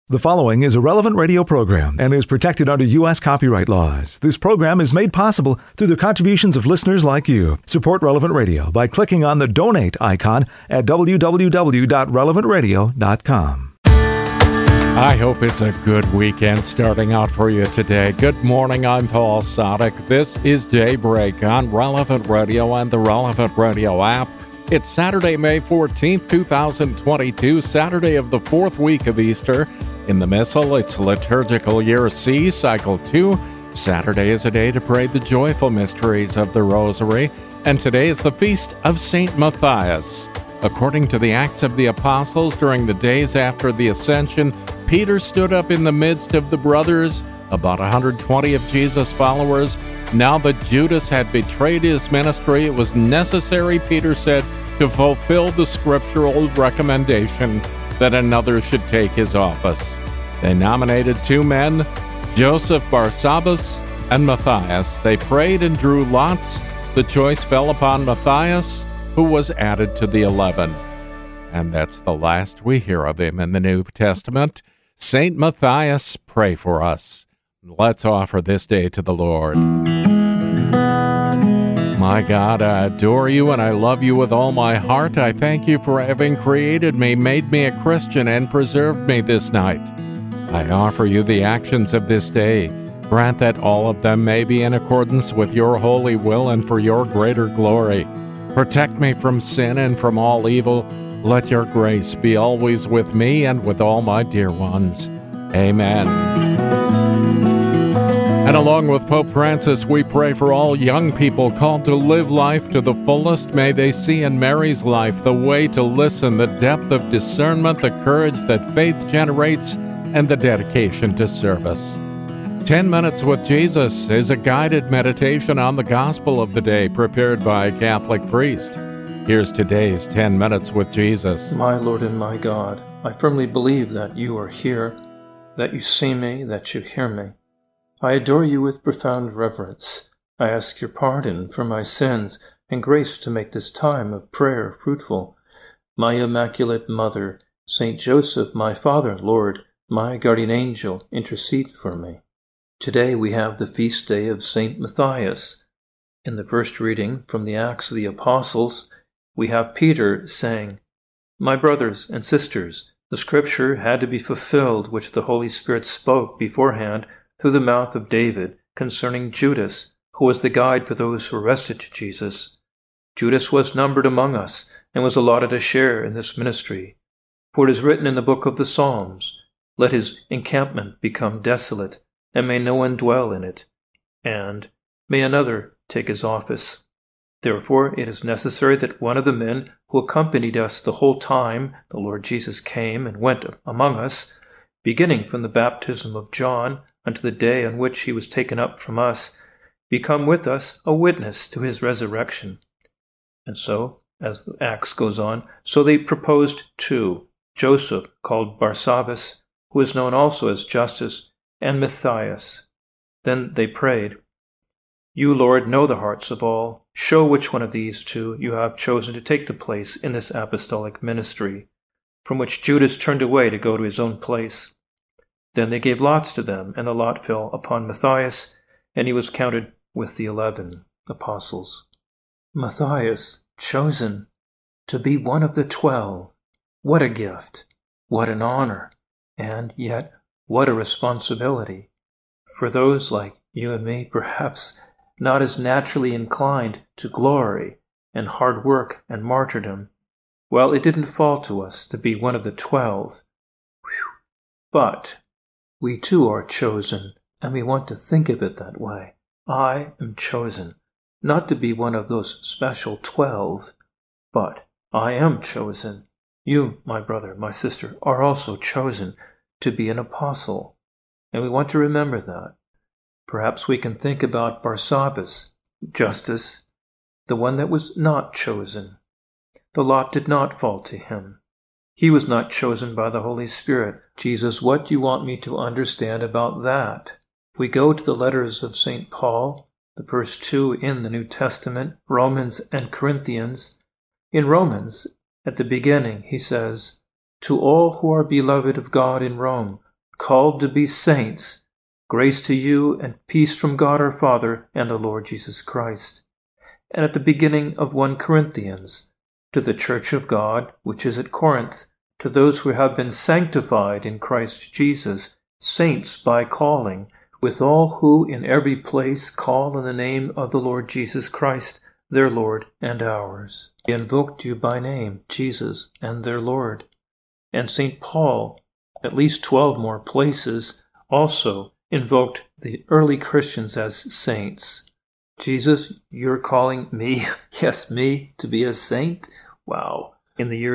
The following is a relevant radio program and is protected under U.S. copyright laws. This program is made possible through the contributions of listeners like you. Support Relevant Radio by clicking on the donate icon at www.relevantradio.com. I hope it's a good weekend starting out for you today. Good morning, I'm Paul Sadek. This is Daybreak on Relevant Radio and the Relevant Radio app. It's Saturday, May 14th, 2022, Saturday of the fourth week of Easter. In the Missal, it's Liturgical Year C, Cycle 2. Saturday is a day to pray the joyful mysteries of the Rosary, and today is the feast of St. Matthias. According to the Acts of the Apostles, during the days after the Ascension, Peter stood up in the midst of the brothers, about 120 of Jesus' followers. Now that Judas had betrayed his ministry, it was necessary, Peter said, to fulfill the scriptural recommendation that another should take his office. They nominated two men, Joseph Barsabbas and Matthias. They prayed and drew lots. The choice fell upon Matthias, who was added to the 11. And that's the last we hear of him in the New Testament. Saint Matthias, pray for us. Let's offer this day to the Lord. My God, I adore you and I love you with all my heart. I thank you for having created me, made me a Christian, and preserved me this night. I offer you the actions of this day. Grant that all of them may be in accordance with your holy will and for your greater glory. Protect me from sin and from all evil. Let your grace be always with me and with all my dear ones. Amen. And along with Pope Francis, we pray for all young people called to live life to the fullest. May they see in Mary's life the way to listen, the depth of discernment, the courage that faith generates, and the dedication to service. 10 Minutes with Jesus is a guided meditation on the gospel of the day prepared by a Catholic priest. Here's today's 10 Minutes with Jesus. My Lord and my God, I firmly believe that you are here, that you see me, that you hear me. I adore you with profound reverence. I ask your pardon for my sins and grace to make this time of prayer fruitful. My Immaculate Mother, Saint Joseph, my Father, Lord, my guardian angel, intercede for me. Today we have the feast day of Saint Matthias. In the first reading from the Acts of the Apostles, we have Peter saying, My brothers and sisters, the scripture had to be fulfilled which the Holy Spirit spoke beforehand through the mouth of David concerning Judas, who was the guide for those who arrested Jesus. Judas was numbered among us and was allotted a share in this ministry. For it is written in the book of the Psalms, Let his encampment become desolate, and may no one dwell in it, and may another take his office. Therefore it is necessary that one of the men who accompanied us the whole time the Lord Jesus came and went among us, beginning from the baptism of John unto the day on which he was taken up from us, become with us a witness to his resurrection. And so, as the Acts goes on, so they proposed two, Joseph, called Barsabbas, who is known also as Justus, and Matthias. Then they prayed, You, Lord, know the hearts of all. Show which one of these two you have chosen to take the place in this apostolic ministry, from which Judas turned away to go to his own place. Then they gave lots to them, and the lot fell upon Matthias, and he was counted with the 11 apostles. Matthias, chosen to be one of the 12. What a gift, what an honor, and yet what a responsibility. For those like you and me, perhaps not as naturally inclined to glory and hard work and martyrdom, well, it didn't fall to us to be one of the 12. But we too are chosen, and we want to think of it that way. I am chosen, not to be one of those special 12, but I am chosen. You, my brother, my sister, are also chosen to be an apostle, and we want to remember that. Perhaps we can think about Barsabbas, Justus, the one that was not chosen. The lot did not fall to him. He was not chosen by the Holy Spirit. Jesus, what do you want me to understand about that? We go to the letters of St. Paul, the first two in the New Testament, Romans and Corinthians. In Romans, at the beginning, he says, To all who are beloved of God in Rome, called to be saints, grace to you and peace from God our Father and the Lord Jesus Christ. And at the beginning of 1 Corinthians, to the church of God, which is at Corinth, to those who have been sanctified in Christ Jesus, saints by calling, with all who in every place call on the name of the Lord Jesus Christ, their Lord and ours. They invoked you by name, Jesus, and their Lord. And St. Paul, at least 12 more places, also invoked the early Christians as saints. Jesus, you're calling me, yes, me, to be a saint? Wow. In the year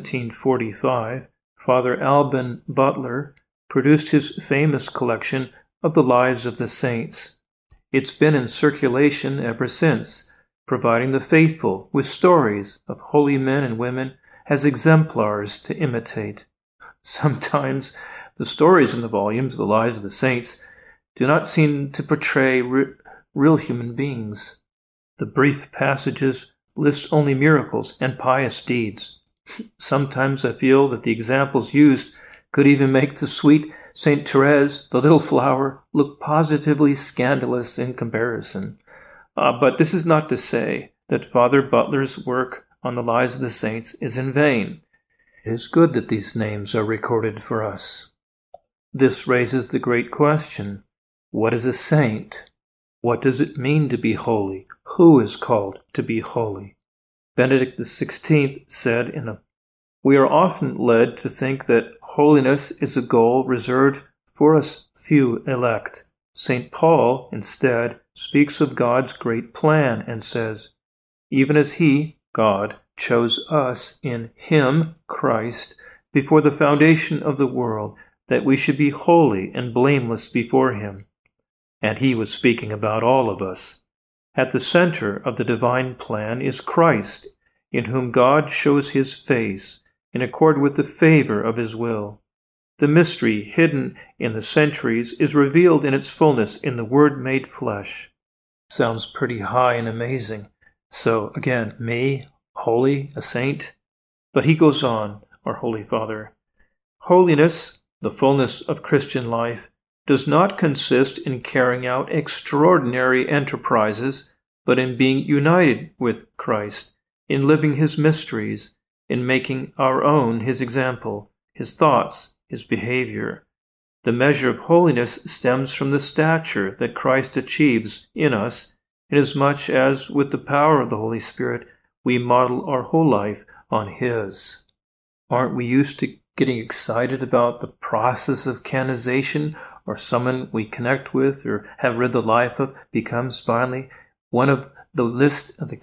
1745, Father Alban Butler produced his famous collection of the lives of the saints. It's been in circulation ever since, providing the faithful with stories of holy men and women as exemplars to imitate. Sometimes the stories in the volumes, The Lives of the Saints, do not seem to portray real human beings. The brief passages list only miracles and pious deeds. Sometimes I feel that the examples used could even make the sweet Saint Therese, the little flower, look positively scandalous in comparison. But this is not to say that Father Butler's work on the lives of the saints is in vain. It is good that these names are recorded for us. This raises the great question, what is a saint? What does it mean to be holy? Who is called to be holy? Benedict XVI said we are often led to think that holiness is a goal reserved for us few elect. St. Paul, instead, speaks of God's great plan and says, even as He, God, chose us in Him, Christ, before the foundation of the world, that we should be holy and blameless before Him. And he was speaking about all of us. At the center of the divine plan is Christ, in whom God shows His face, in accord with the favor of His will. The mystery hidden in the centuries is revealed in its fullness in the Word made flesh. Sounds pretty high and amazing. So again, me, holy, a saint? But he goes on, our Holy Father. Holiness, the fullness of Christian life, does not consist in carrying out extraordinary enterprises, but in being united with Christ, in living His mysteries, in making our own His example, His thoughts, His behavior. The measure of holiness stems from the stature that Christ achieves in us, inasmuch as, with the power of the Holy Spirit, we model our whole life on His. Aren't we used to getting excited about the process of canonization, or someone we connect with or have read the life of becomes finally one of the list of the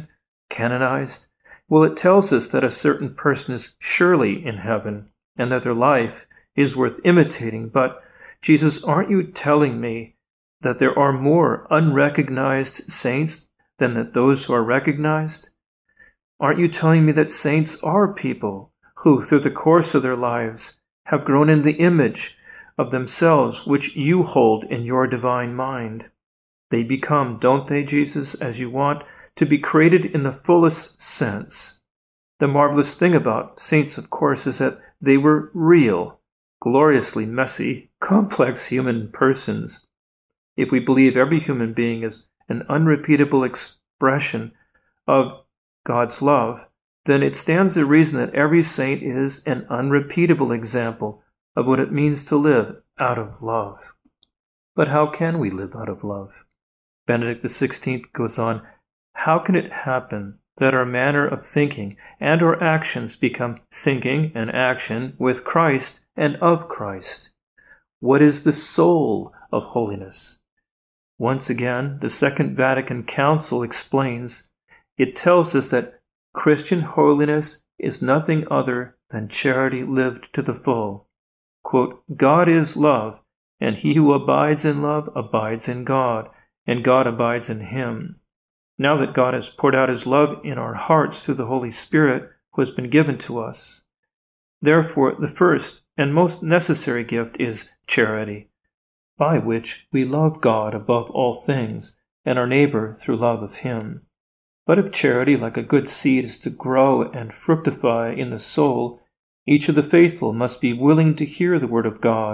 canonized? Well, it tells us that a certain person is surely in heaven and that their life is worth imitating. But, Jesus, aren't you telling me that there are more unrecognized saints than that those who are recognized? Aren't you telling me that saints are people who, through the course of their lives, have grown in the image of themselves which you hold in your divine mind? They become, don't they, Jesus, as you want, to be created in the fullest sense. The marvelous thing about saints, of course, is that they were real, gloriously messy, complex human persons. If we believe every human being is an unrepeatable expression of God's love, then it stands to reason that every saint is an unrepeatable example of what it means to live out of love. But how can we live out of love? Benedict XVI goes on, how can it happen that our manner of thinking and our actions become thinking and action with Christ and of Christ? What is the soul of holiness? Once again, the Second Vatican Council explains, it tells us that Christian holiness is nothing other than charity lived to the full. Quote, God is love, and he who abides in love abides in God, and God abides in him. Now that God has poured out his love in our hearts through the Holy Spirit who has been given to us. Therefore, the first and most necessary gift is charity, by which we love God above all things, and our neighbor through love of him. But if charity, like a good seed, is to grow and fructify in the soul, each of the faithful must be willing to hear the word of God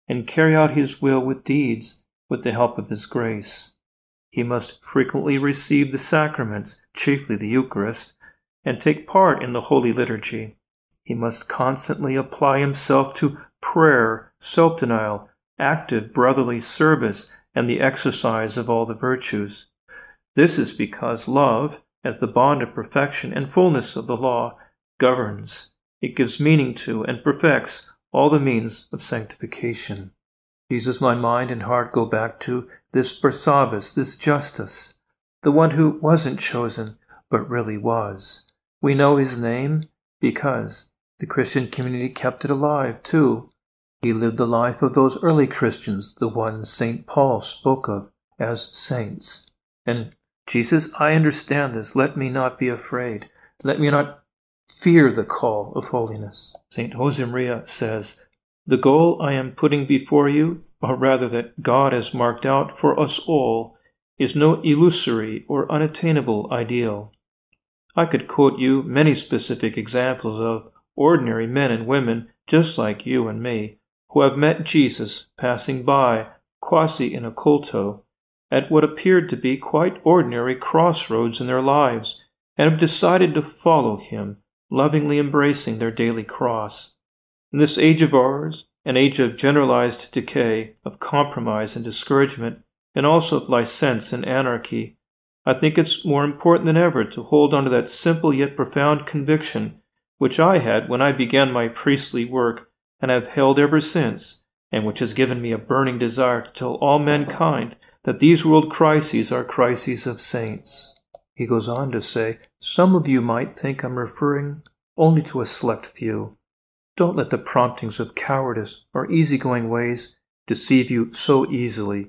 and carry out his will with deeds with the help of his grace. He must frequently receive the sacraments, chiefly the Eucharist, and take part in the Holy Liturgy. He must constantly apply himself to prayer, self-denial, active brotherly service, and the exercise of all the virtues. This is because love, as the bond of perfection and fullness of the law, governs. It gives meaning to and perfects all the means of sanctification. Jesus, my mind and heart go back to this Barsabbas, this Justus, the one who wasn't chosen, but really was. We know his name because the Christian community kept it alive, too. He lived the life of those early Christians, the ones St. Paul spoke of as saints. And Jesus, I understand this. Let me not be afraid. Let me not fear the call of holiness. St. Josemaria says, "The goal I am putting before you, or rather that God has marked out for us all, is no illusory or unattainable ideal." I could quote you many specific examples of ordinary men and women just like you and me, who have met Jesus passing by, quasi in occulto, at what appeared to be quite ordinary crossroads in their lives, and have decided to follow him, lovingly embracing their daily cross. In this age of ours, an age of generalized decay, of compromise and discouragement, and also of license and anarchy, I think it's more important than ever to hold on to that simple yet profound conviction which I had when I began my priestly work and have held ever since, and which has given me a burning desire to tell all mankind that these world crises are crises of saints. He goes on to say, some of you might think I'm referring only to a select few. Don't let the promptings of cowardice or easygoing ways deceive you so easily.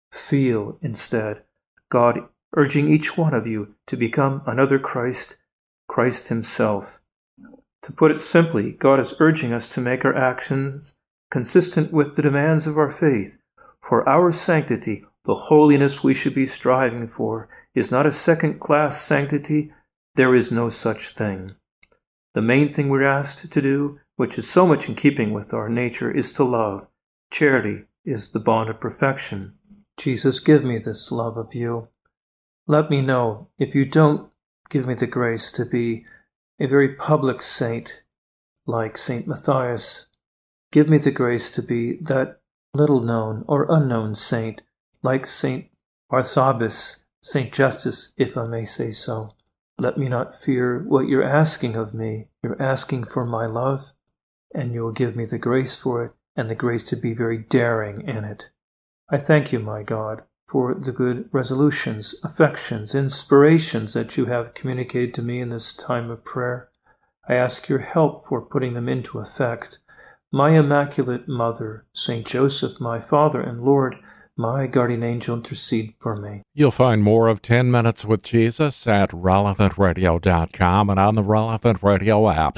Feel, instead, God urging each one of you to become another Christ, Christ himself. To put it simply, God is urging us to make our actions consistent with the demands of our faith. For our sanctity, the holiness we should be striving for, is not a second-class sanctity. There is no such thing. The main thing we're asked to do, which is so much in keeping with our nature, is to love. Charity is the bond of perfection. Jesus, give me this love of you. Let me know if you don't give me the grace to be a very public saint like St. Matthias. Give me the grace to be that little-known or unknown saint like St. Barsabbas, St. Justus, if I may say so. Let me not fear what you're asking of me. You're asking for my love, and you'll give me the grace for it, and the grace to be very daring in it. I thank you, my God, for the good resolutions, affections, inspirations that you have communicated to me in this time of prayer. I ask your help for putting them into effect. My Immaculate Mother, St. Joseph, my Father and Lord, my guardian angel, intercede for me. You'll find more of 10 Minutes with Jesus at relevantradio.com and on the Relevant Radio app.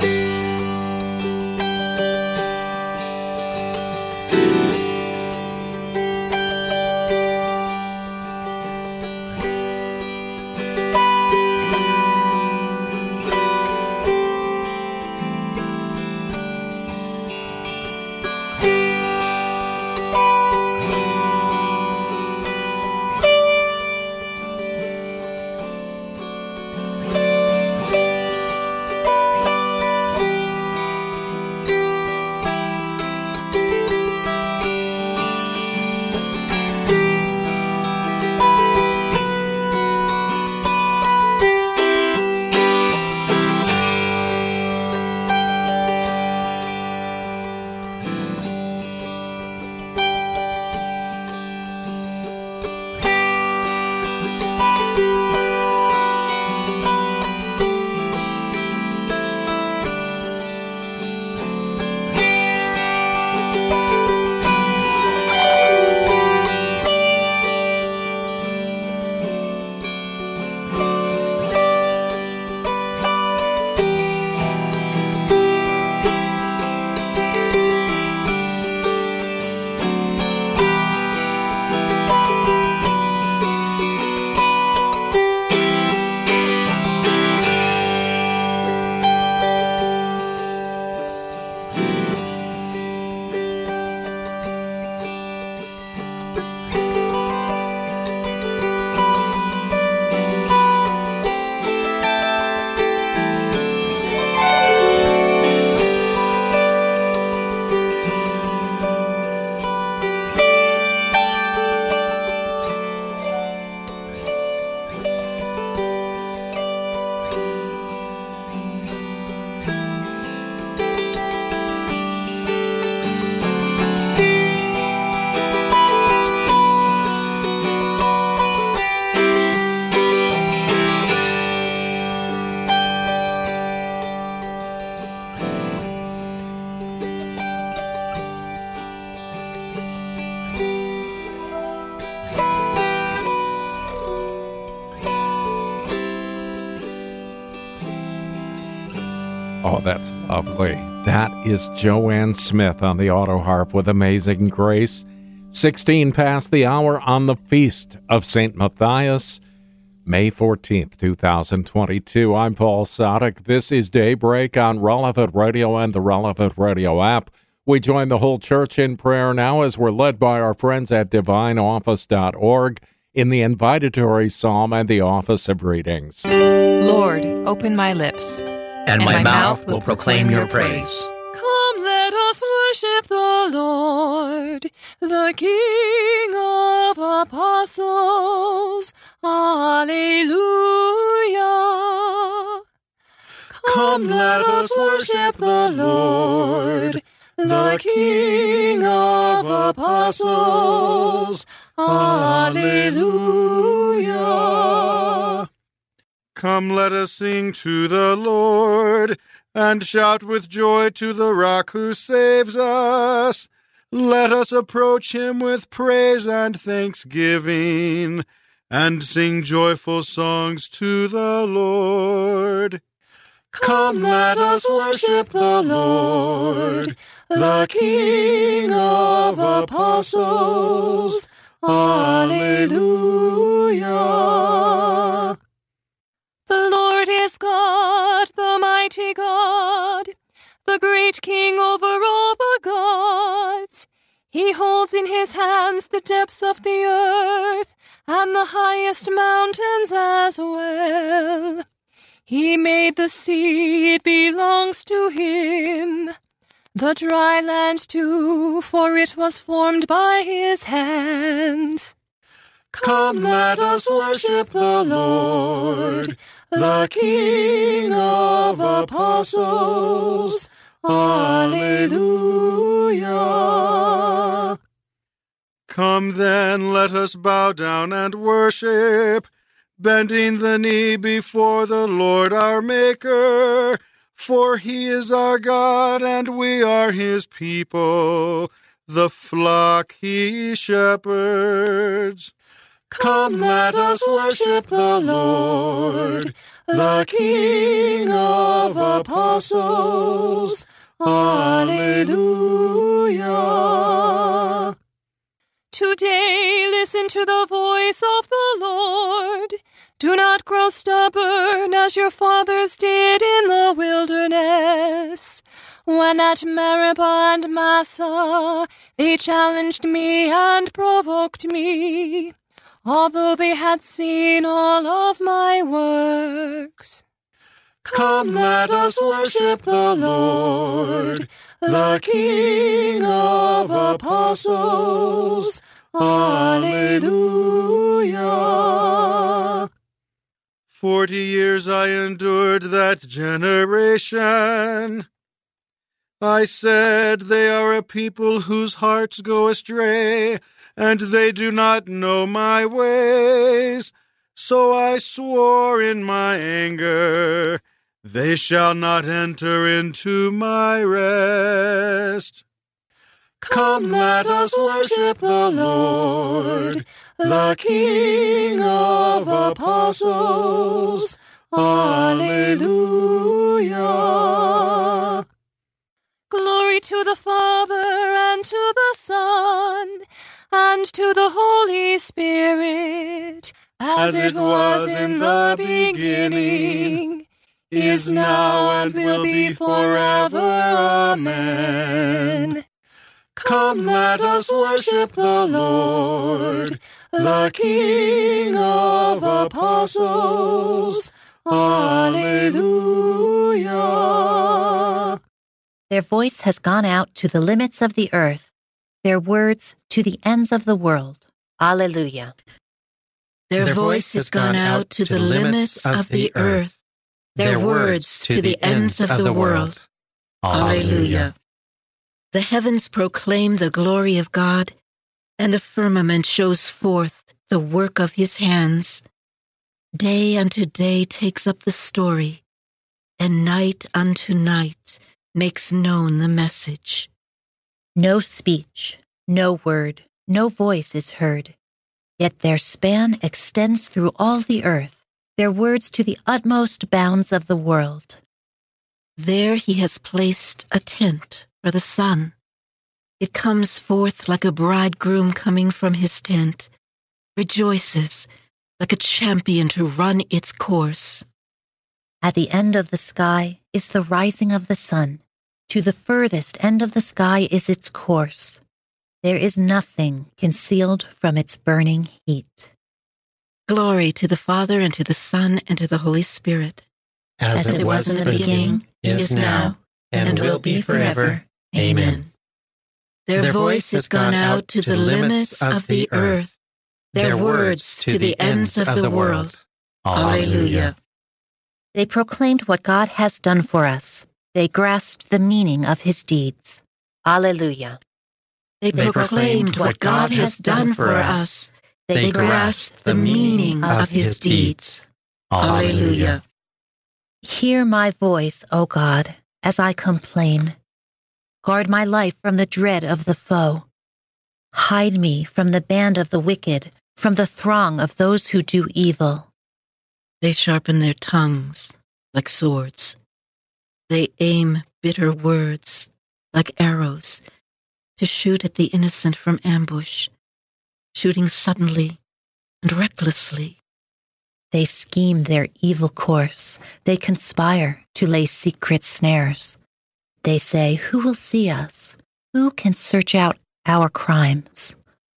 that's lovely. That is Joanne Smith on the auto harp with Amazing Grace. 16 past the hour on the Feast of St. Matthias, May 14th, 2022. I'm Paul Sadek. This is Daybreak on Relevant Radio and the Relevant Radio app. We join the whole church in prayer now as we're led by our friends at divineoffice.org in the invitatory psalm and the office of readings. Lord, open my lips, and my mouth will proclaim your praise. Come, let us worship the Lord, the King of apostles. Alleluia. Come, let us worship the Lord, the King of apostles. Alleluia. Come, let us sing to the Lord, and shout with joy to the rock who saves us. Let us approach him with praise and thanksgiving, and sing joyful songs to the Lord. Come, let us worship the Lord, the King of apostles. Alleluia. The Lord is God, the mighty God, the great King over all the gods. He holds in his hands the depths of the earth and the highest mountains as well. He made the sea, it belongs to him. The dry land too, for it was formed by his hands. Come, let us worship the Lord, the King of apostles. Alleluia. Come then, let us bow down and worship, bending the knee before the Lord our Maker. For he is our God, and we are his people, the flock he shepherds. Come, let us worship the Lord, the King of apostles. Alleluia. Today listen to the voice of the Lord. Do not grow stubborn as your fathers did in the wilderness, when at Meribah and Massah they challenged me and provoked me, although they had seen all of my works. Come, let us worship the Lord, the King of apostles. Alleluia. 40 years I endured that generation. I said, they are a people whose hearts go astray, and they do not know my ways. So I swore in my anger, they shall not enter into my rest. Come, let us worship the Lord, the King of apostles. Alleluia. Glory to the Father, and to the Son, and to the Holy Spirit, as it was in the beginning, is now, and will be forever. Amen. Come, let us worship the Lord, the King of apostles. Alleluia. Their voice has gone out to the limits of the earth, their words to the ends of the world. Alleluia. Their voice has gone out to the limits of the earth, their words to the ends of the world. Alleluia. The heavens proclaim the glory of God, and the firmament shows forth the work of his hands. Day unto day takes up the story, and night unto night makes known the message. No speech, no word, no voice is heard. Yet their span extends through all the earth, their words to the utmost bounds of the world. There he has placed a tent for the sun. It comes forth like a bridegroom coming from his tent, rejoices like a champion to run its course. At the end of the sky is the rising of the sun. To the furthest end of the sky is its course. There is nothing concealed from its burning heat. Glory to the Father, and to the Son, and to the Holy Spirit. As it was in the beginning, is now, and will be forever. Amen. Their voice has gone out to the limits of the earth, their words to the ends of the world. Alleluia. They proclaimed what God has done for us. They grasped the meaning of his deeds. Alleluia. They proclaimed what God has done for us. They grasped the meaning of his deeds. Alleluia. Hear my voice, O God, as I complain. Guard my life from the dread of the foe. Hide me from the band of the wicked, from the throng of those who do evil. They sharpen their tongues like swords. They aim bitter words like arrows to shoot at the innocent from ambush, shooting suddenly and recklessly. They scheme their evil course. They conspire to lay secret snares. They say, "Who will see us? Who can search out our crimes?"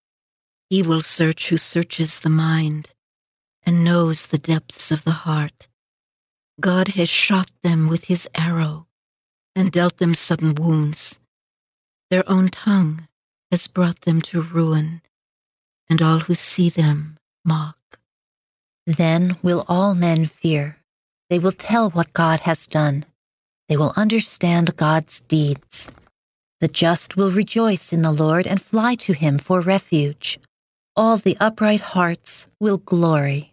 He will search who searches the mind and knows the depths of the heart. God has shot them with his arrow and dealt them sudden wounds. Their own tongue has brought them to ruin, and all who see them mock. Then will all men fear. They will tell what God has done. They will understand God's deeds. The just will rejoice in the Lord and fly to him for refuge. All the upright hearts will glory.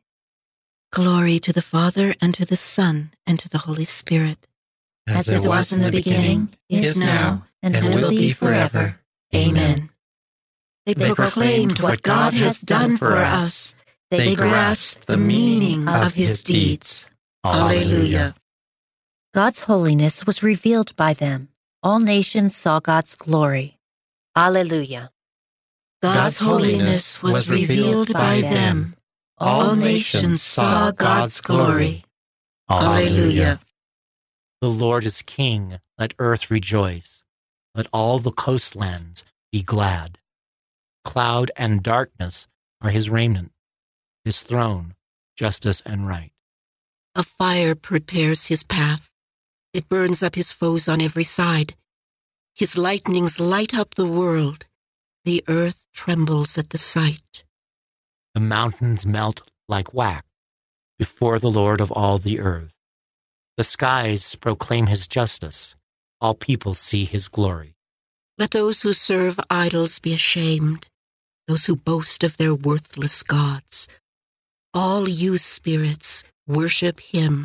Glory to the Father, and to the Son, and to the Holy Spirit. As it was in the beginning, is now, and will be forever. Amen. They proclaimed what God has done for us. They grasped the meaning of his deeds. Alleluia. God's holiness was revealed by them. All nations saw God's glory. Alleluia. God's holiness was revealed by them. All nations saw God's glory. Alleluia. The Lord is King. Let earth rejoice. Let all the coastlands be glad. Cloud and darkness are his raiment. His throne, justice and right. A fire prepares his path. It burns up his foes on every side. His lightnings light up the world. The earth trembles at the sight. The mountains melt like wax before the Lord of all the earth. The skies proclaim his justice. All people see his glory. Let those who serve idols be ashamed, those who boast of their worthless gods. All you spirits, worship him.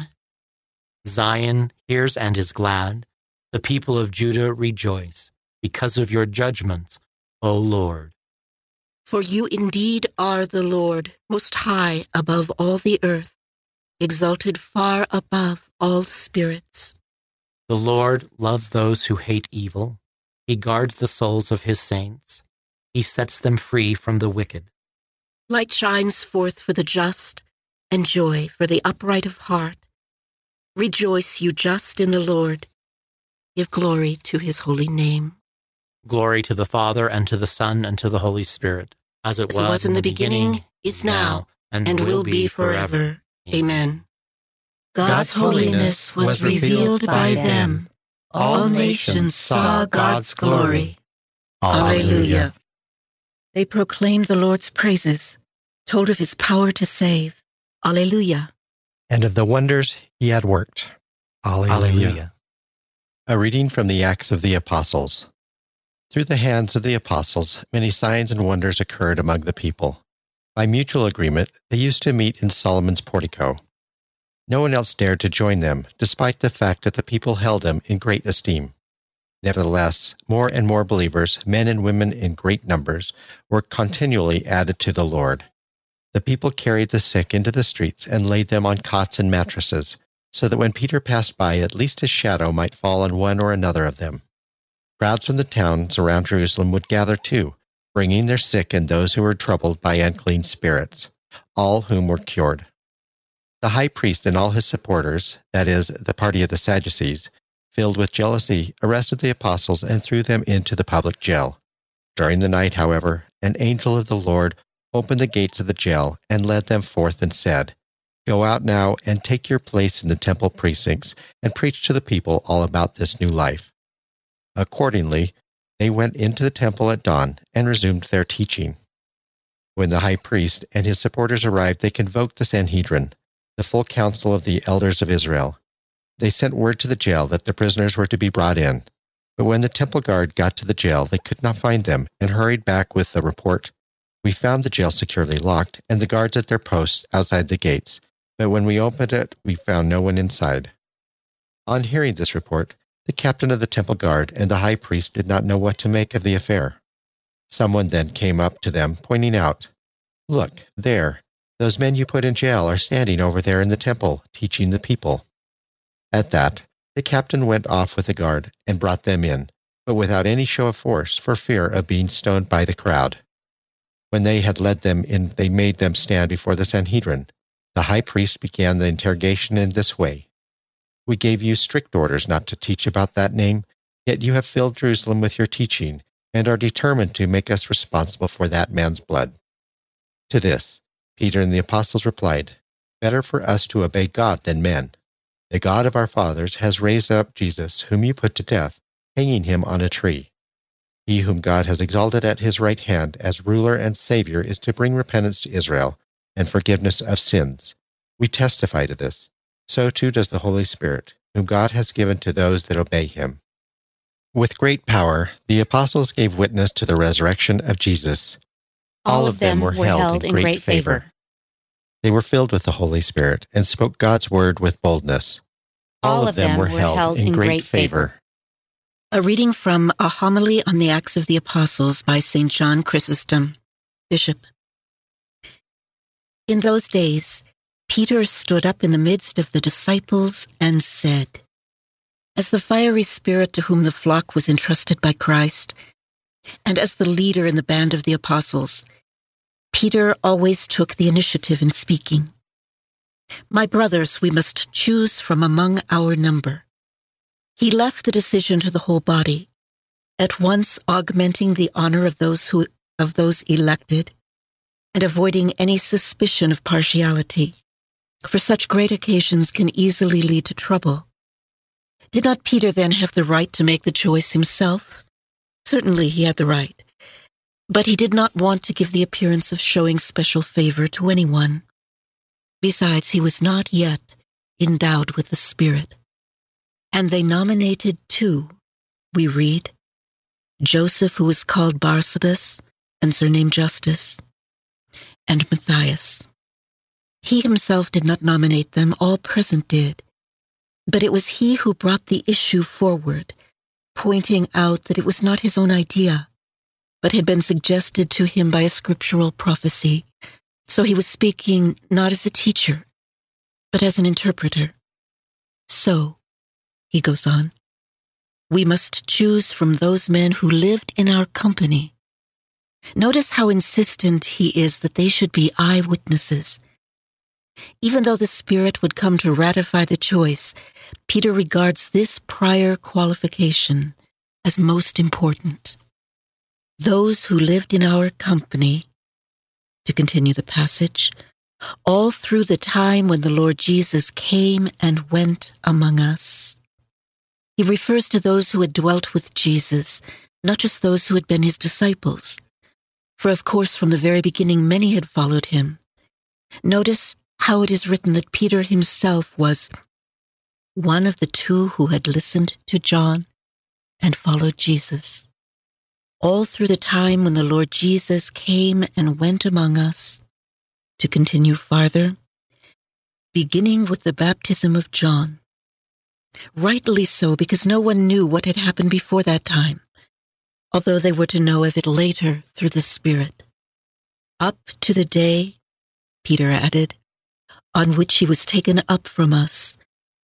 Zion hears and is glad. The people of Judah rejoice because of your judgments, O Lord. For you indeed are the Lord, most high above all the earth, exalted far above all spirits. The Lord loves those who hate evil. He guards the souls of his saints. He sets them free from the wicked. Light shines forth for the just, and joy for the upright of heart. Rejoice, you just, in the Lord. Give glory to his holy name. Glory to the Father, and to the Son, and to the Holy Spirit, as it was in the beginning, is now, and will be forever. Amen. God's holiness was revealed by them. All nations saw God's glory. Alleluia. They proclaimed the Lord's praises, told of his power to save. Alleluia. And of the wonders he had worked. Alleluia. Alleluia. A reading from the Acts of the Apostles. Through the hands of the apostles, many signs and wonders occurred among the people. By mutual agreement, they used to meet in Solomon's portico. No one else dared to join them, despite the fact that the people held them in great esteem. Nevertheless, more and more believers, men and women in great numbers, were continually added to the Lord. The people carried the sick into the streets and laid them on cots and mattresses, so that when Peter passed by, at least his shadow might fall on one or another of them. Crowds from the towns around Jerusalem would gather too, bringing their sick and those who were troubled by unclean spirits, all whom were cured. The high priest and all his supporters, that is, the party of the Sadducees, filled with jealousy, arrested the apostles and threw them into the public jail. During the night, however, an angel of the Lord opened the gates of the jail and led them forth and said, "Go out now and take your place in the temple precincts and preach to the people all about this new life." Accordingly, they went into the temple at dawn and resumed their teaching. When the high priest and his supporters arrived, they convoked the Sanhedrin, the full council of the elders of Israel. They sent word to the jail that the prisoners were to be brought in. But when the temple guard got to the jail, they could not find them and hurried back with the report, "We found the jail securely locked and the guards at their posts outside the gates, but when we opened it, we found no one inside." On hearing this report, the captain of the temple guard and the high priest did not know what to make of the affair. Someone then came up to them, pointing out, "Look, there, those men you put in jail are standing over there in the temple, teaching the people." At that, the captain went off with the guard and brought them in, but without any show of force, for fear of being stoned by the crowd. When they had led them in, they made them stand before the Sanhedrin. The high priest began the interrogation in this way: "We gave you strict orders not to teach about that name, yet you have filled Jerusalem with your teaching and are determined to make us responsible for that man's blood." To this, Peter and the apostles replied, "Better for us to obey God than men. The God of our fathers has raised up Jesus, whom you put to death, hanging him on a tree. He whom God has exalted at his right hand as ruler and Savior is to bring repentance to Israel and forgiveness of sins. We testify to this. So too does the Holy Spirit, whom God has given to those that obey him." With great power, the apostles gave witness to the resurrection of Jesus. All of them were held in great favor. They were filled with the Holy Spirit and spoke God's word with boldness. All of them were held in great favor. A reading from a homily on the Acts of the Apostles by St. John Chrysostom, Bishop. In those days, Peter stood up in the midst of the disciples and said, as the fiery spirit to whom the flock was entrusted by Christ, and as the leader in the band of the apostles, Peter always took the initiative in speaking. "My brothers, we must choose from among our number." He left the decision to the whole body, at once augmenting the honor of those elected, and avoiding any suspicion of partiality, for such great occasions can easily lead to trouble. Did not Peter then have the right to make the choice himself? Certainly he had the right, but he did not want to give the appearance of showing special favor to anyone. Besides, he was not yet endowed with the Spirit. And they nominated two, we read, Joseph, who was called Barsabas and surnamed Justus, and Matthias. He himself did not nominate them, all present did. But it was he who brought the issue forward, pointing out that it was not his own idea, but had been suggested to him by a scriptural prophecy. So he was speaking not as a teacher, but as an interpreter. "So," he goes on, "we must choose from those men who lived in our company." Notice how insistent he is that they should be eyewitnesses. Even though the Spirit would come to ratify the choice, Peter regards this prior qualification as most important. "Those who lived in our company," to continue the passage, "all through the time when the Lord Jesus came and went among us." He refers to those who had dwelt with Jesus, not just those who had been his disciples. For of course, from the very beginning, many had followed him. Notice how it is written that Peter himself was one of the two who had listened to John and followed Jesus. All through the time when the Lord Jesus came and went among us, to continue farther, beginning with the baptism of John. Rightly so, because no one knew what had happened before that time, although they were to know of it later through the Spirit. Up to the day, Peter added, on which he was taken up from us,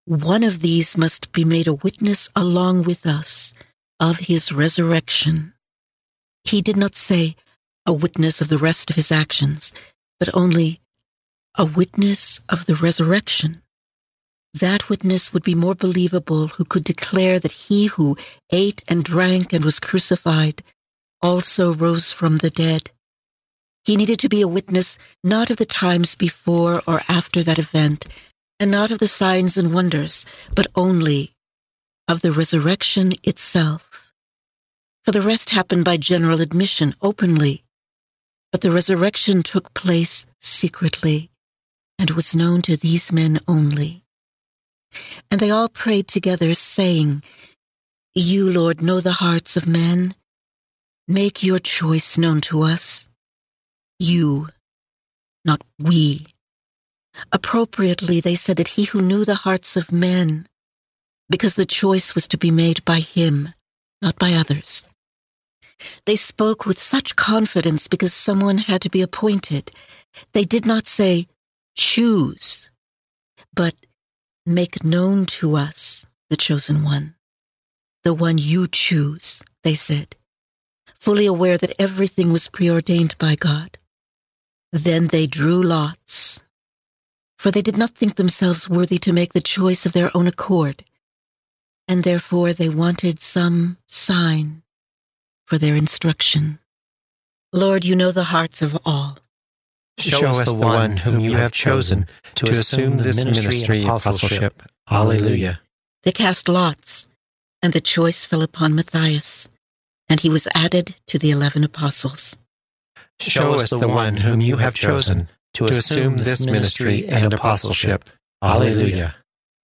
one of these must be made a witness along with us of his resurrection. He did not say a witness of the rest of his actions, but only a witness of the resurrection. That witness would be more believable who could declare that he who ate and drank and was crucified also rose from the dead. He needed to be a witness not of the times before or after that event, and not of the signs and wonders, but only of the resurrection itself. For the rest happened by general admission, openly, but the resurrection took place secretly and was known to these men only. And they all prayed together, saying, You, Lord, know the hearts of men. Make your choice known to us. You, not we. Appropriately, they said that he who knew the hearts of men, because the choice was to be made by him, not by others. They spoke with such confidence because someone had to be appointed. They did not say, choose, but make known to us the chosen one. The one you choose, they said, fully aware that everything was preordained by God. Then they drew lots, for they did not think themselves worthy to make the choice of their own accord, and therefore they wanted some sign for their instruction. Lord, you know the hearts of all. Show us the one whom you have chosen to assume this ministry and apostleship. Alleluia. They cast lots, and the choice fell upon Matthias, and he was added to the 11 apostles. Show us the one whom you have chosen to assume this ministry and apostleship. Alleluia.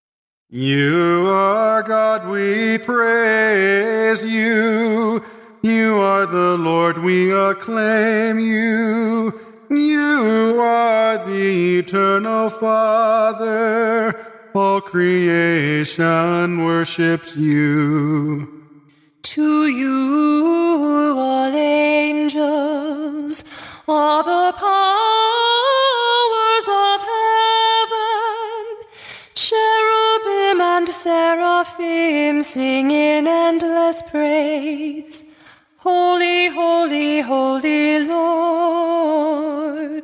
You are God, we praise you. You are the Lord, we acclaim you. You are the eternal Father. All creation worships you. To you, all angels, all the powers of heaven, cherubim and seraphim sing in endless praise. Holy, holy, holy Lord,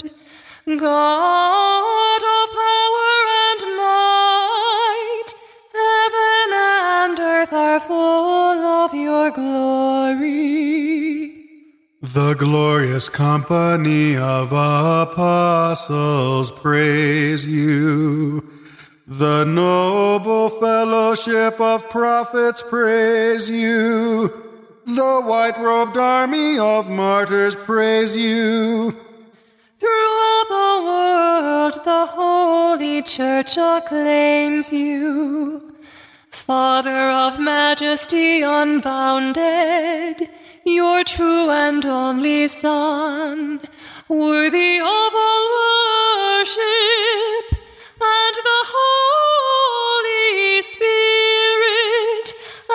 God of power and might, heaven and earth are full of your glory. The glorious company of apostles praise you. The noble fellowship of prophets praise you. The white-robed army of martyrs praise you. Throughout the world, the Holy Church acclaims you. Father of majesty unbounded, your true and only Son, worthy of all worship, and the Holy Spirit,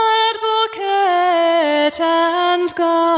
advocate and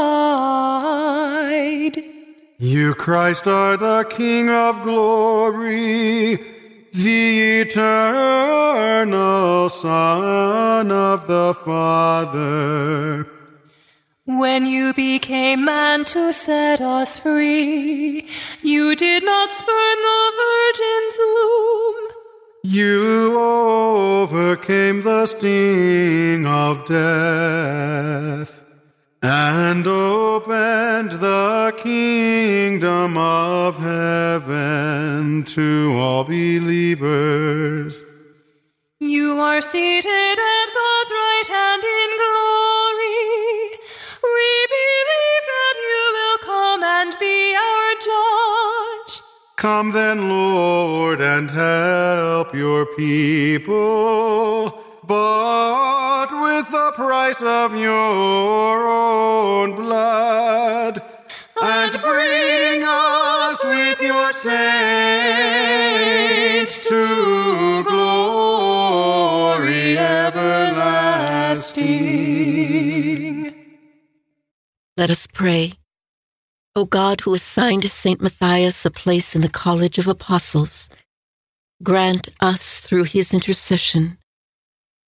guide. You, Christ, are the King of glory, the eternal Son of the Father. When you became man to set us free, you did not spurn the virgin's womb. You overcame the sting of death and opened the kingdom of heaven to all believers. You are seated at God's right hand in glory. We believe that you will come and be our judge. Come then, Lord, and help your people, bought with the price of your own blood, and bring us with your saints to glory everlasting. Let us pray. O God, who assigned St. Matthias a place in the College of Apostles, grant us through his intercession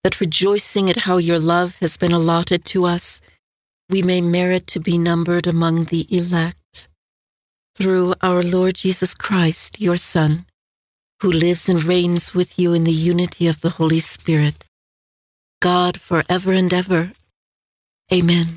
that rejoicing at how your love has been allotted to us, we may merit to be numbered among the elect. Through our Lord Jesus Christ, your Son, who lives and reigns with you in the unity of the Holy Spirit, God forever and ever. Amen.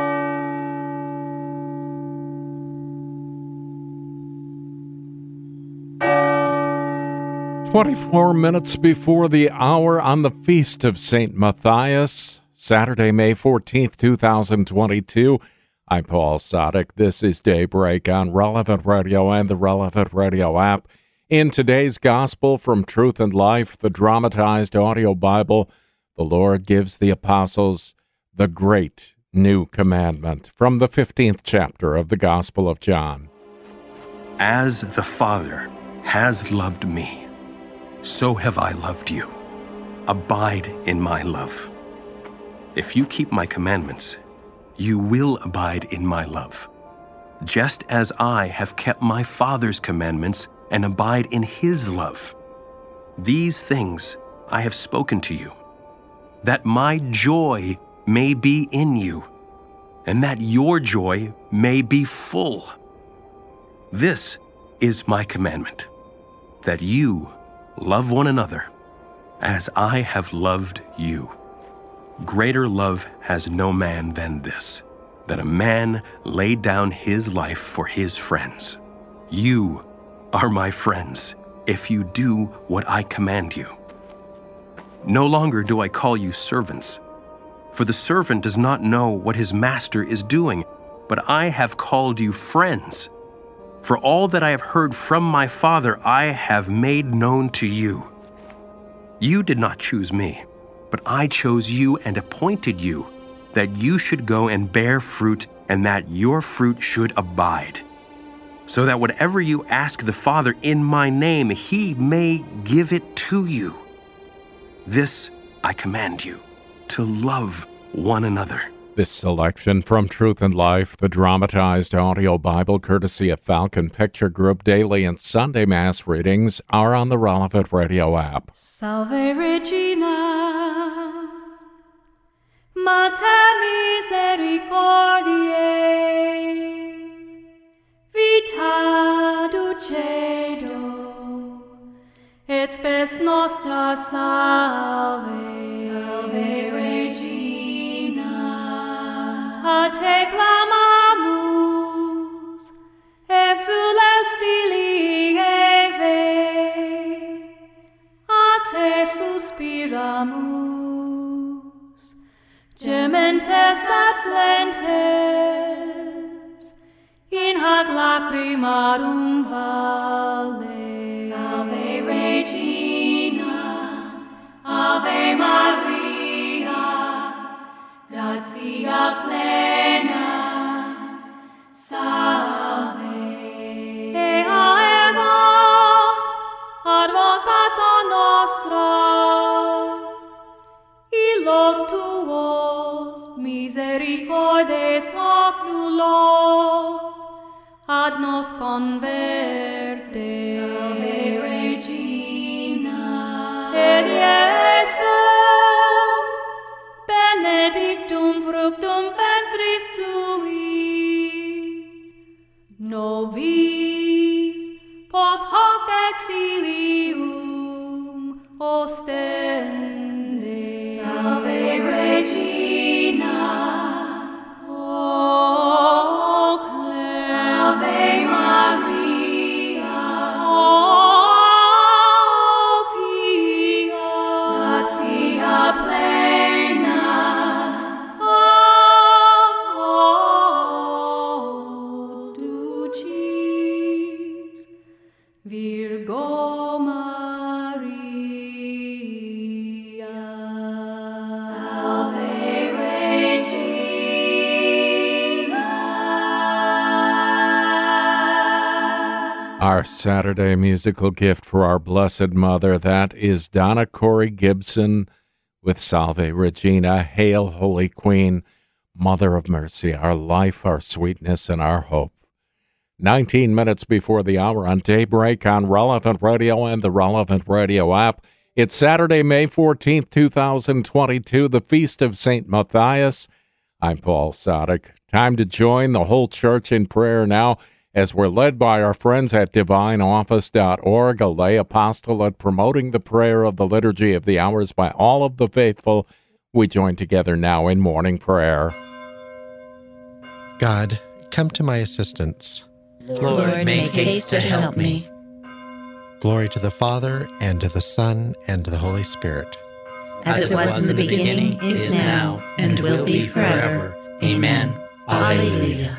24 minutes before the hour on the Feast of St. Matthias, Saturday, May 14th, 2022. I'm Paul Sadek. This is Daybreak on Relevant Radio and the Relevant Radio app. In today's Gospel from Truth and Life, the dramatized audio Bible, the Lord gives the apostles the great new commandment from the 15th chapter of the Gospel of John. As the Father has loved me, so have I loved you. Abide in my love. If you keep my commandments, you will abide in my love, just as I have kept my Father's commandments and abide in his love. These things I have spoken to you, that my joy may be in you, and that your joy may be full. This is my commandment, that you love one another as I have loved you. Greater love has no man than this, that a man lay down his life for his friends. You are my friends if you do what I command you. No longer do I call you servants, for the servant does not know what his master is doing, but I have called you friends. For all that I have heard from my Father, I have made known to you. You did not choose me, but I chose you and appointed you, that you should go and bear fruit, and that your fruit should abide, so that whatever you ask the Father in my name, he may give it to you. This I command you, to love one another. This selection from Truth and Life, the dramatized audio Bible courtesy of Falcon Picture Group, daily and Sunday Mass readings are on the Relevant Radio app. Salve Regina, Mater Misericordiae, Vita Dulcedo, et spes nostra salve, Salve Regina. A te clamamus, exules Filii Eve, a te suspiramus, gementes afflentes, in hac lacrimarum vale. Salve Regina, Ave Maria, gratia plena, salve. Ea ego, advocata nostra, illos tuos misericordes oculos, ad nos converte. Salve Regina, et Iesum benedictum fructum ventris tui, nobis post hoc exilium ostende. Salve Regina, o clemente, Ave Maria, o pia, gratia plena, Virgo Maria. Salve Regina. Our Saturday musical gift for our Blessed Mother, that is Donna Corey Gibson with Salve Regina. Hail, Holy Queen, Mother of Mercy, our life, our sweetness, and our hope. 19 minutes before the hour on Daybreak on Relevant Radio and the Relevant Radio app. It's Saturday, May 14th, 2022, the Feast of St. Matthias. I'm Paul Sadek. Time to join the whole church in prayer now as we're led by our friends at divineoffice.org, a lay apostolate promoting the prayer of the Liturgy of the Hours by all of the faithful. We join together now in morning prayer. God, come to my assistance. Lord, make haste to help me. Glory to the Father, and to the Son, and to the Holy Spirit. As it was in the beginning, is now, and will be forever. Amen. Alleluia.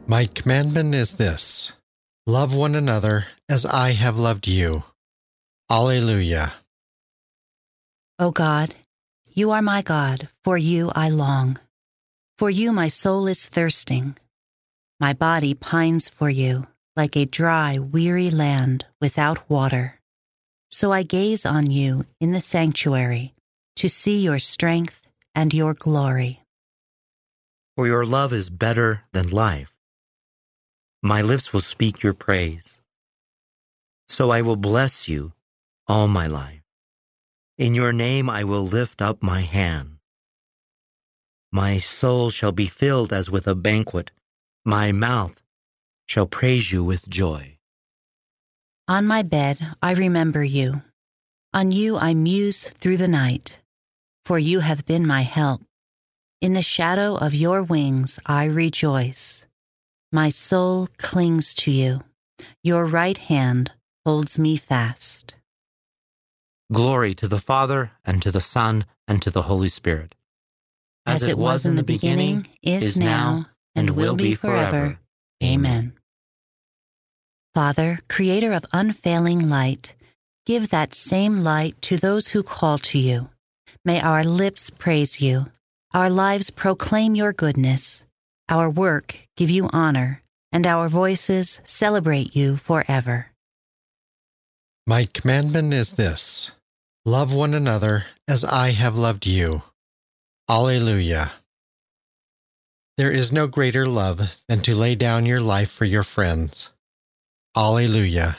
My commandment is this: love one another as I have loved you. Alleluia. O God, you are my God, for you I long. For you my soul is thirsting. My body pines for you, like a dry, weary land without water. So I gaze on you in the sanctuary, to see your strength and your glory. For your love is better than life. My lips will speak your praise. So I will bless you all my life. In your name I will lift up my hand. My soul shall be filled as with a banquet. My mouth shall praise you with joy. On my bed I remember you. On you I muse through the night. For you have been my help. In the shadow of your wings I rejoice. My soul clings to you. Your right hand holds me fast. Glory to the Father, and to the Son, and to the Holy Spirit. As it was in the beginning, is now, and will be forever. Amen. Father, creator of unfailing light, give that same light to those who call to you. May our lips praise you, our lives proclaim your goodness, our work give you honor, and our voices celebrate you forever. My commandment is this: love one another as I have loved you. Alleluia. There is no greater love than to lay down your life for your friends. Alleluia.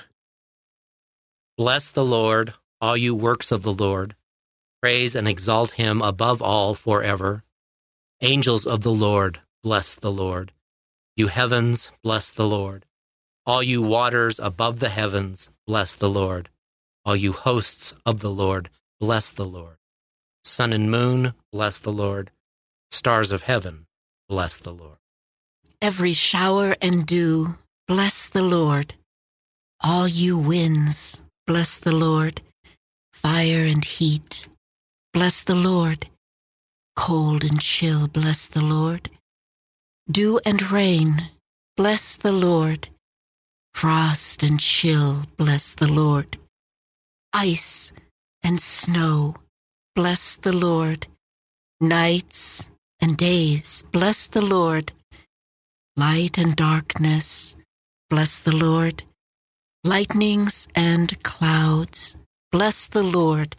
Bless the Lord, all you works of the Lord. Praise and exalt him above all forever. Angels of the Lord, bless the Lord. You heavens, bless the Lord. All you waters above the heavens, bless the Lord. All you hosts of the Lord, bless the Lord. Sun and moon, bless the Lord. Stars of heaven, bless the Lord. Every shower and dew, bless the Lord. All you winds, bless the Lord. Fire and heat, bless the Lord. Cold and chill, bless the Lord. Dew and rain, bless the Lord. Frost and chill, bless the Lord. Ice and snow, bless the Lord. Nights and days, bless the Lord. Light and darkness, bless the Lord. Lightnings and clouds, bless the Lord.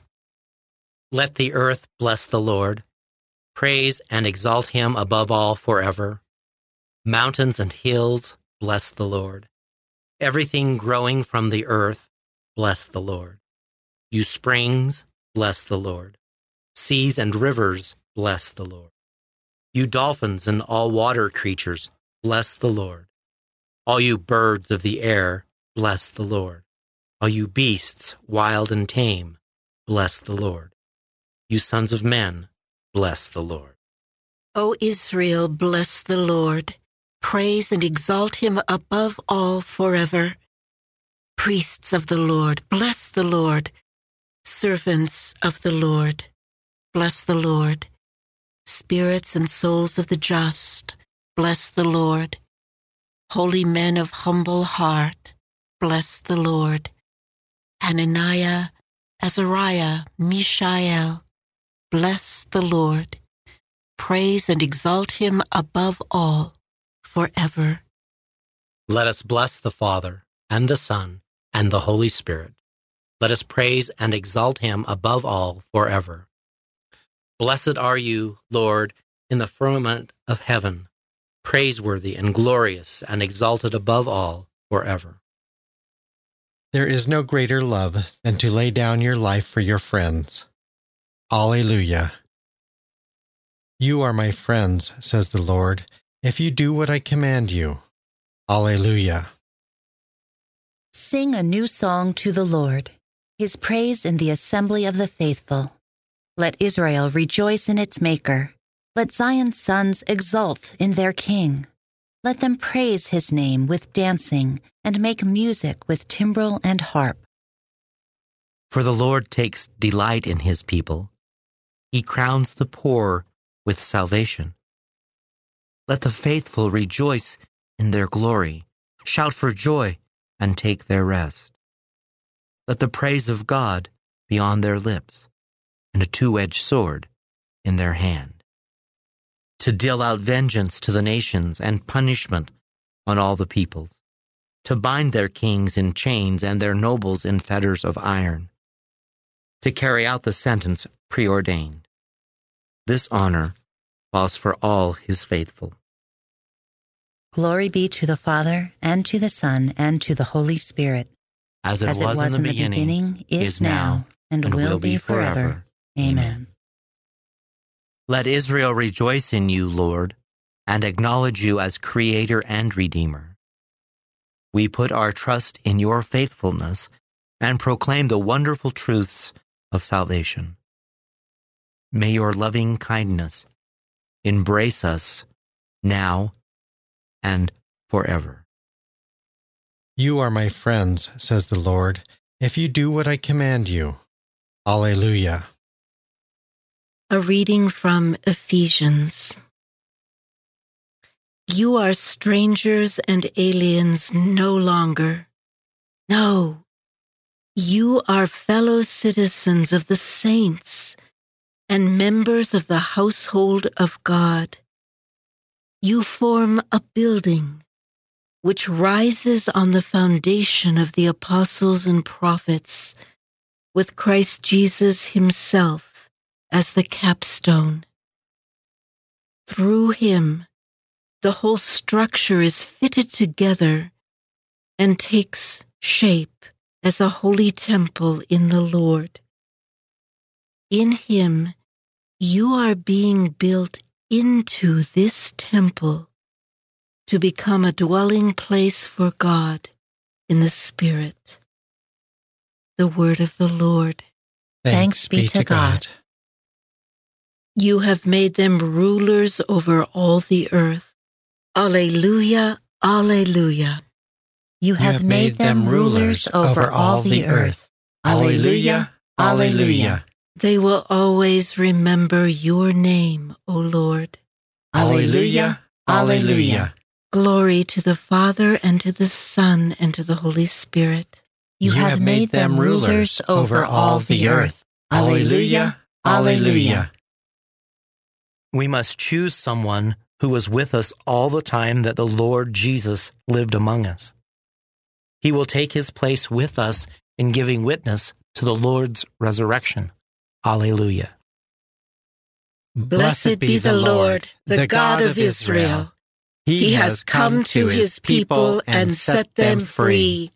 Let the earth bless the Lord. Praise and exalt him above all forever. Mountains and hills, bless the Lord. Everything growing from the earth, bless the Lord. You springs, bless the Lord. Seas and rivers, bless the Lord. You dolphins and all water creatures, bless the Lord. All you birds of the air, bless the Lord. All you beasts, wild and tame, bless the Lord. You sons of men, bless the Lord. O Israel, bless the Lord. Praise and exalt him above all forever. Priests of the Lord, bless the Lord. Servants of the Lord, bless the Lord. Spirits and souls of the just, bless the Lord. Holy men of humble heart, bless the Lord. Hananiah, Azariah, Mishael, bless the Lord. Praise and exalt him above all forever. Let us bless the Father, and the Son, and the Holy Spirit. Let us praise and exalt him above all forever. Blessed are you, Lord, in the firmament of heaven, praiseworthy and glorious and exalted above all forever. There is no greater love than to lay down your life for your friends. Alleluia. You are my friends, says the Lord, if you do what I command you. Alleluia. Sing a new song to the Lord, his praise in the assembly of the faithful. Let Israel rejoice in its Maker. Let Zion's sons exult in their King. Let them praise his name with dancing and make music with timbrel and harp. For the Lord takes delight in his people. He crowns the poor with salvation. Let the faithful rejoice in their glory, shout for joy, and take their rest. Let the praise of God be on their lips, and a two-edged sword in their hand, to deal out vengeance to the nations and punishment on all the peoples, to bind their kings in chains and their nobles in fetters of iron, to carry out the sentence preordained. This honor falls for all his faithful. Glory be to the Father, and to the Son, and to the Holy Spirit, As it was in the beginning, is now, and will be forever. Amen. Let Israel rejoice in you, Lord, and acknowledge you as Creator and Redeemer. We put our trust in your faithfulness and proclaim the wonderful truths of salvation. May your loving kindness embrace us now and forever. You are my friends, says the Lord, if you do what I command you. Alleluia. A reading from Ephesians. You are strangers and aliens no longer. No, you are fellow citizens of the saints and members of the household of God. You form a building which rises on the foundation of the apostles and prophets, with Christ Jesus himself as the capstone. Through him, the whole structure is fitted together and takes shape as a holy temple in the Lord. In him, you are being built into this temple to become a dwelling place for God in the Spirit. The word of the Lord. Thanks be to God. You have made them rulers over all the earth. Alleluia, alleluia. You have made them rulers over all the earth. Alleluia, alleluia. They will always remember your name, O Lord. Alleluia, alleluia. Glory to the Father, and to the Son, and to the Holy Spirit. You have made them rulers over all the earth. Alleluia, alleluia. We must choose someone who was with us all the time that the Lord Jesus lived among us. He will take his place with us in giving witness to the Lord's resurrection. Alleluia. Blessed be the Lord, the God of Israel. He has come to his people and set them free.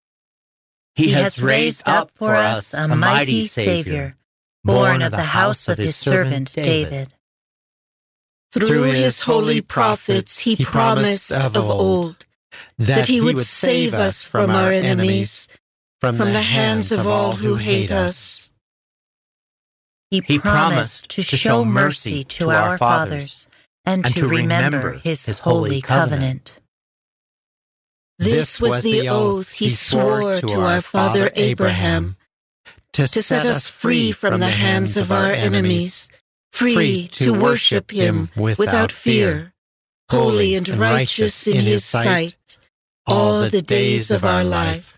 He has raised up for us a mighty Savior, born of the house of his servant David. Through his holy prophets he promised of old that he would save us from our enemies, from the hands of all who hate us. He promised to show mercy to our fathers and to remember his holy covenant. This was the oath he swore to our father Abraham, to set us free from the hands of our enemies, free to worship him without fear, holy and righteous in his sight, all the days of our life.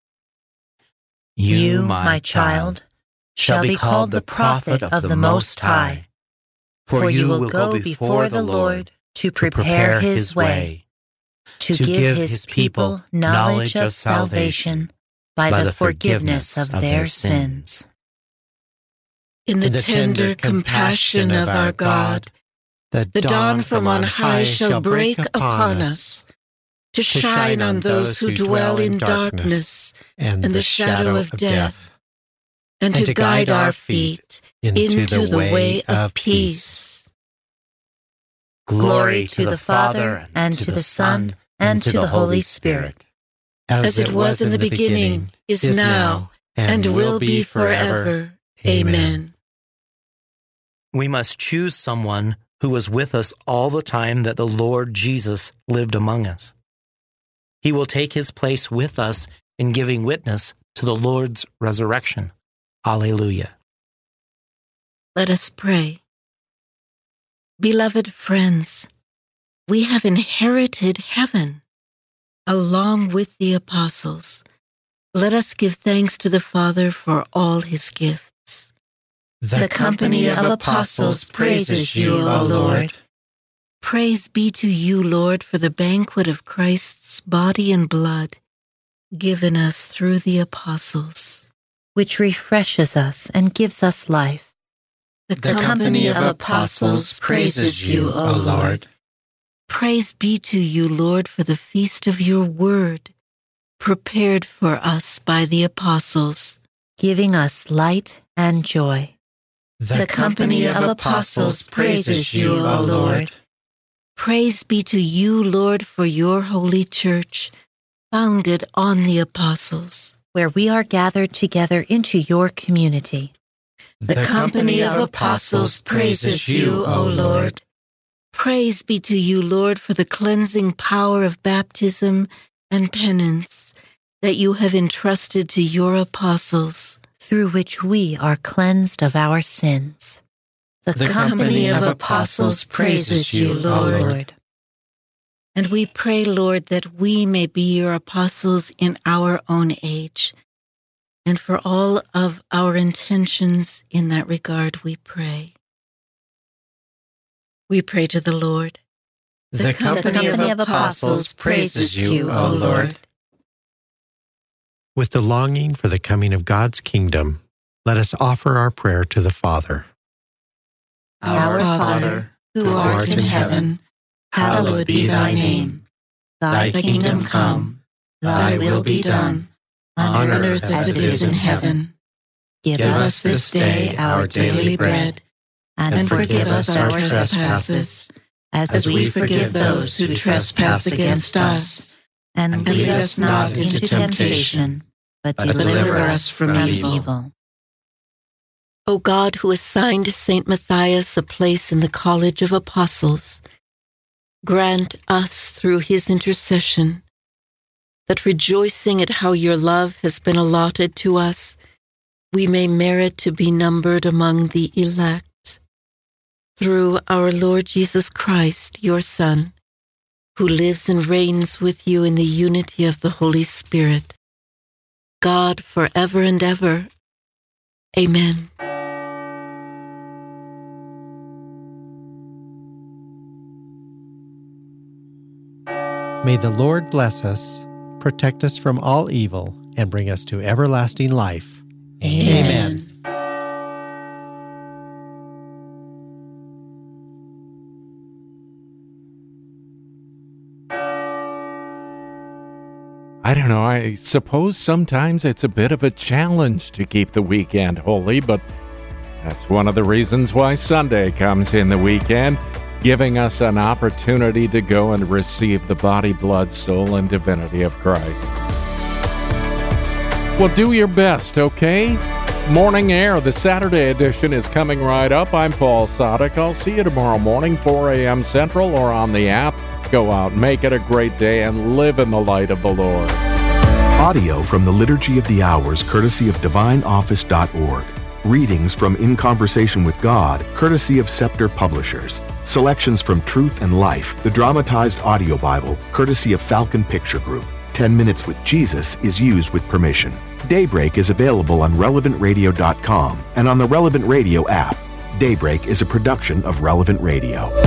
You, my child, shall be called the prophet of the Most High, for you will go before the Lord to prepare his way, to give his people knowledge of salvation by the forgiveness of their sins. In the tender compassion of our God, the dawn from on high shall break upon us, to shine on those who dwell in darkness and the shadow of death, and to guide our feet into the way of peace. Glory to the Father, and to the Son, and to the Holy Spirit. As it was in the beginning, is now, and will be forever. Amen. We must choose someone who was with us all the time that the Lord Jesus lived among us. He will take his place with us in giving witness to the Lord's resurrection. Alleluia. Let us pray. Beloved friends, We have inherited heaven along with the apostles. Let us give thanks to the Father for all his gifts. The company of apostles praises you, O Lord. Praise be to you, Lord, for the banquet of Christ's body and blood given us through the apostles, which refreshes us and gives us life. The company of apostles praises you, O Lord. Praise be to you, Lord, for the feast of your word, prepared for us by the apostles, giving us light and joy. The company of apostles praises you, O Lord. Praise be to you, Lord, for your holy church, founded on the apostles, where we are gathered together into your community. The company of apostles praises you, O Lord. Praise be to you, Lord, for the cleansing power of baptism and penance that you have entrusted to your apostles, through which we are cleansed of our sins. The company of apostles praises you, Lord. And we pray, Lord, that we may be your apostles in our own age. And for all of our intentions in that regard, we pray. We pray to the Lord. The company of apostles praises you, O Lord. With the longing for the coming of God's kingdom, let us offer our prayer to the Father. Our Father, who art in heaven, hallowed be thy name. Thy kingdom come, thy will be done, on earth as it is in heaven. Give us this day our daily bread, and forgive us our trespasses, as we forgive those who trespass against us. And lead us not into temptation, but deliver us from evil. O God, who assigned St. Matthias a place in the College of Apostles, grant us through his intercession that, rejoicing at how your love has been allotted to us, we may merit to be numbered among the elect. Through our Lord Jesus Christ, your Son, who lives and reigns with you in the unity of the Holy Spirit, God forever and ever. Amen. May the Lord bless us, protect us from all evil, and bring us to everlasting life. Amen. I don't know, I suppose sometimes it's a bit of a challenge to keep the weekend holy, but that's one of the reasons why Sunday comes in the weekend, giving us an opportunity to go and receive the body, blood, soul, and divinity of Christ. Well, do your best, okay? Morning Air, the Saturday edition, is coming right up. I'm Paul Sadek. I'll see you tomorrow morning, 4 a.m. Central, or on the app. Go out, make it a great day, and live in the light of the Lord. Audio from the Liturgy of the Hours, courtesy of DivineOffice.org. Readings from In Conversation with God, courtesy of Scepter Publishers. Selections from Truth and Life, the dramatized audio Bible, courtesy of Falcon Picture Group. 10 Minutes with Jesus is used with permission. Daybreak is available on RelevantRadio.com and on the Relevant Radio app. Daybreak is a production of Relevant Radio.